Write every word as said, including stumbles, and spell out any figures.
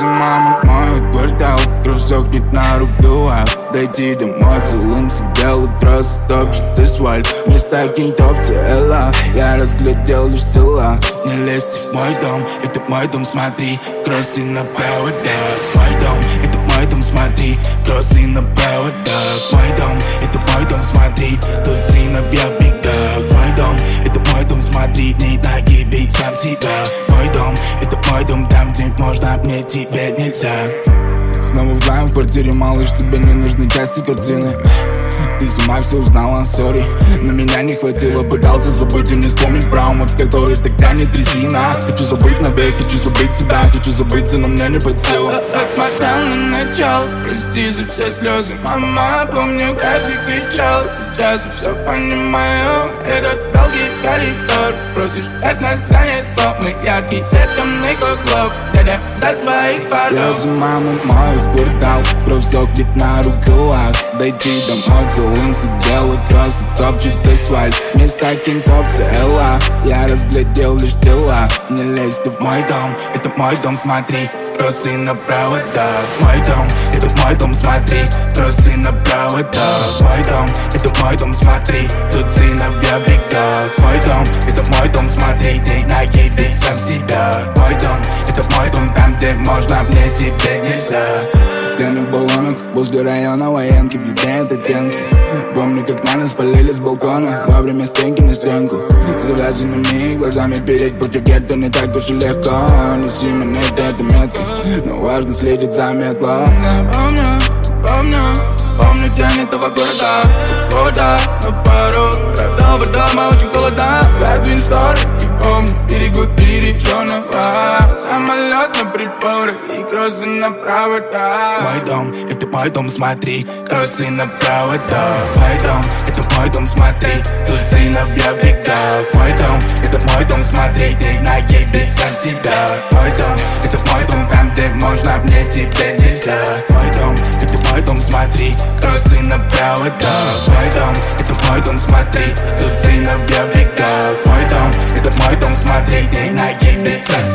Слезы мамы моют квартал, кровь сохнет на руках. Дойти домой целым белый кросс топчет асфальт. Вместо кентов тела я разглядел лишь тела. Не лезьте в мой дом, это мой дом, смотри. Кроссы на проводах. Мой дом, это мой дом, смотри. Кроссы на проводах. Мой дом, это мой дом, смотри. Тут сыновья в бегах. Мой дом, это мой дом, смотри. Не нагибей сам себя. Мой дом, это мой дом, там где можно, мне тебе нельзя. Снова вдвоем в квартире, малыш, тебе не нужны части картины. Ты сама все узнала, сори, но меня не хватило. Пытался забыть и не вспомнить про омут, который так тянет резина. Хочу забыть навек, хочу забыть себя, хочу забыться, но мне не под силу. Как смотрел на начало, прости за все слезы, мама. Помню, как ты кричал, сейчас я все понимаю. Этот долгий коридор, спросишь, как нас занять слов. Мы яркий свет, темный как лоб, глядя за своих порог. Слезы мамы моют квартал, кровь сохнет на руках. Дойти домой целым сидела, кроссы топчет асфальт. Вместо кентов тела я разглядел лишь тела. Не лезьте в мой дом, это мой дом, смотри. Кроссы на проводах. Мой дом, это мой дом, смотри. Кроссы на проводах. Мой дом, это мой дом, смотри. Тут сыновья в бегах. Мой дом, это мой дом, смотри. Ты нагибей сам себя. Мой дом, это мой дом, там где можно, мне тебе нельзя. Стены в баллонах, возле района военки плетают оттенки. Помню, как на нас полили с балкона во время стенки на стенку. Завязанными глазами переть против гетто не так уж и легко. Неси монеты, это метка, но важно следить за метлом. Помню, помню, помню тень этого города. Года на пару родного дома очень холода. Задвинь шторы и помню, берегут пережженного. Самолет на приборы и кроссы на проводах. Мой дом, это мой дом, смотри. Кроссы на проводах. Мой дом, это мой дом, смотри. Тут сыновья в бегах. Мой дом, это мой дом, смотри. Ты нагибей сам себя. Мой дом, это мой дом, там где можно, мне тебе нельзя. Мой дом, это мой дом, смотри. Кроссы на проводах. Мой дом, это мой дом, смотри. Тут сыновья в бегах. Мой дом, это мой дом, смотри. Ты нагибей сам себя.